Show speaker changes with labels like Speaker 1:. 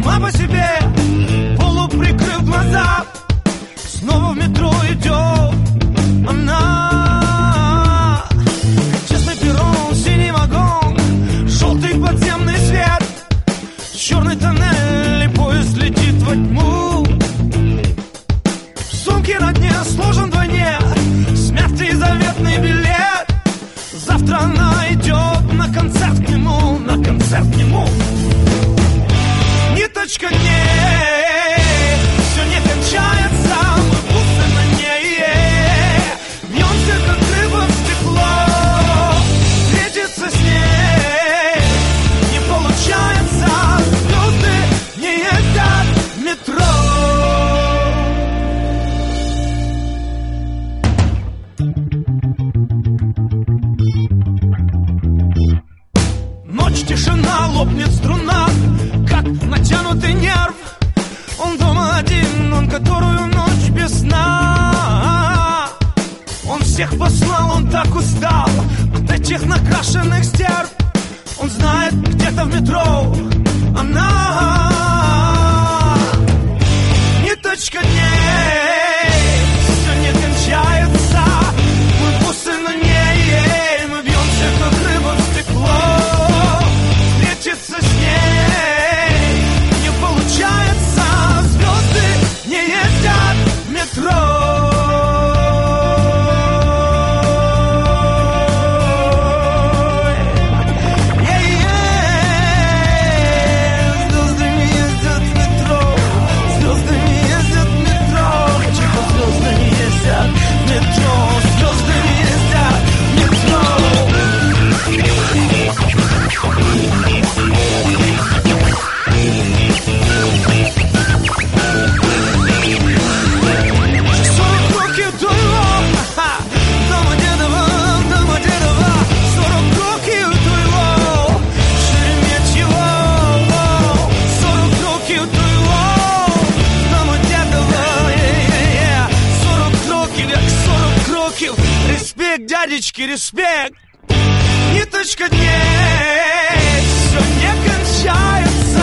Speaker 1: сама по себе, полуприкрыв глаза. Снова в метро идет она. Честный перрон, синий вагон, желтый подземный свет, черный тоннель, и поезд летит во тьму. В сумке на дне сложен вдвойне смятый заветный билет. Завтра она идет на концерт к нему, на концерт к нему. Ниточка ней, все не кончается, мы будто на ней бьемся, как рыба в стекло. Встретиться с ней не получается, звезды не ездят в метро. Ночь, тишина, лопнет струна, как натянутый нерв. Он дома один, он которую ночь без сна. Он всех послал, он так устал от этих накрашенных стерв. Он знает, где-то в метро она. Ниточка дней, все не кончается, мы бусы на ней, мы бьемся, как рыба в стекло. Встретиться с ней не получается, звезды не ездят в метро. Звезды не ездят в метро, звезды не ездят в метро, тихо, звезды не ездят в метро, звезды не ездят в метро. Респект, дядечки, респект. Ниточка дней, все не кончается.